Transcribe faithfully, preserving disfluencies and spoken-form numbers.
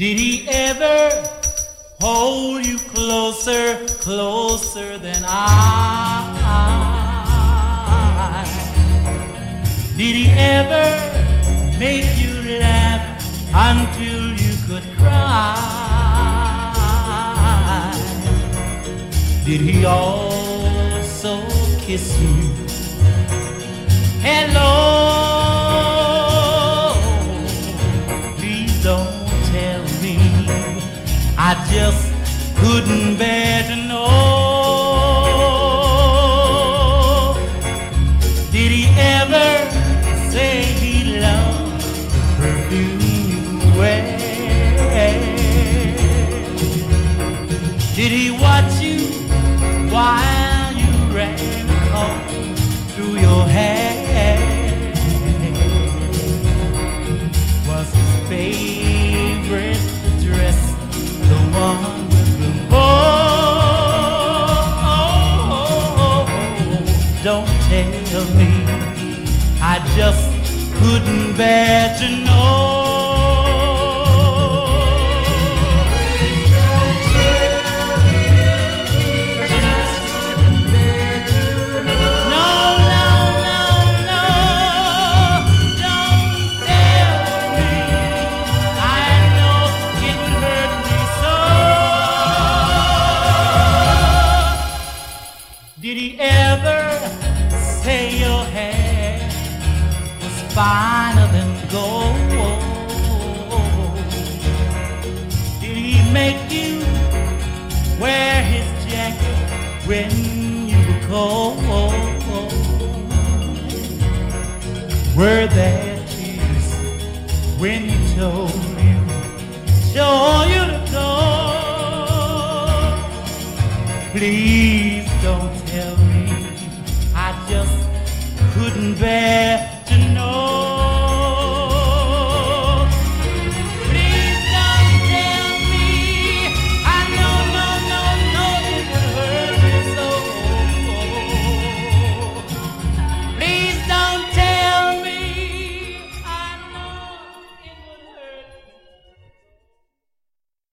Did he ever hold you closer, closer than I? Did he ever make you laugh until you could cry? Did he also kiss you? Hello, please don't tell me. I just couldn't bear to know. Did he ever say he loved the perfume you wear? Did he watch you while you ran a comb through your hair? Was his favorite dress the one with the bow? Don't tell me, I just couldn't bear to know. Did he ever say your hair was finer than gold? Did he make you wear his jacket when you were cold? Were there tears when he told you, told you to go? Please don't tell me, I just couldn't bear